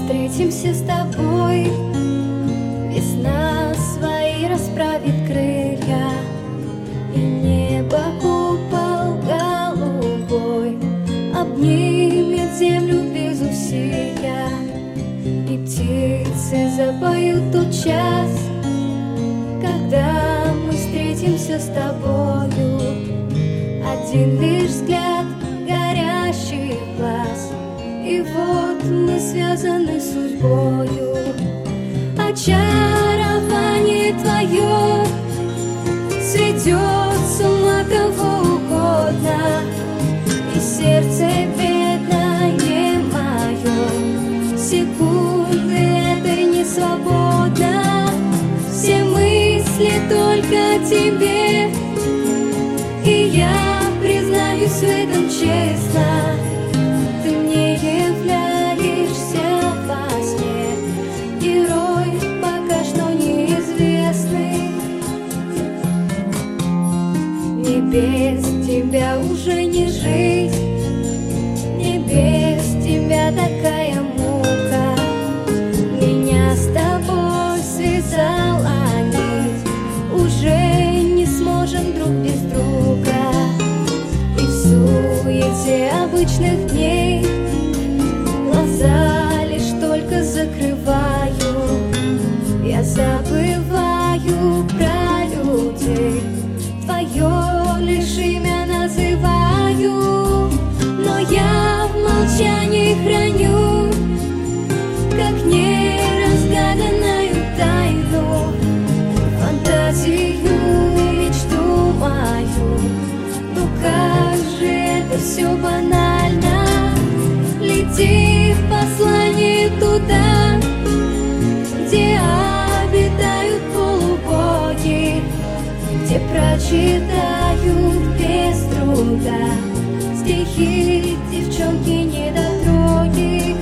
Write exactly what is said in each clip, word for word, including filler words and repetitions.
встретимся с тобой. Весна свои расправит крылья, и небо купол голубой обнимет землю без усилия, и птицы запоют тот час, когда мы встретимся с тобою. Один лишь взгляд, горящий глаз, и вот мы связаны судьбою. Очарование твое сведет с ума кого угодно, и сердце бедное мое секунды этой не свободно. Все мысли только о тебе, и я признаюсь в этом честно. Ты мне являешься во сне, герой пока что неизвестный. Мне без тебя уже не жить, мне без тебя такая мука. Меня с тобой связала нить, уже не сможем друг без друга. И в суете обычных дней глаза лишь только закрываю. Я забываю про людей, твое лишь имя называю, но я в молчании храню, как неразгаданную тайну, фантазию и мечту мою. Ну как же это все банально. Лети в послание туда, где обитают полубоги, где прочитают без труда стихи девчонки-недотроги.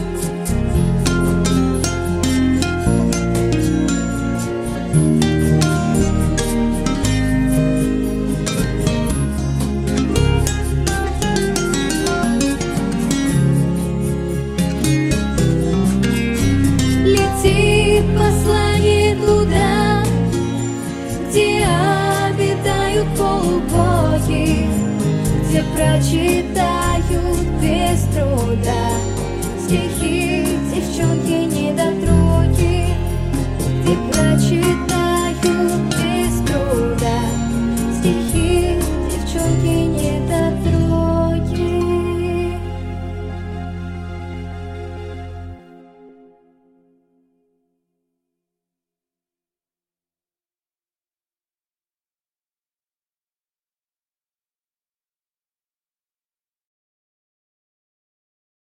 Лети в послание туда, где обитают полубоги, где прочитают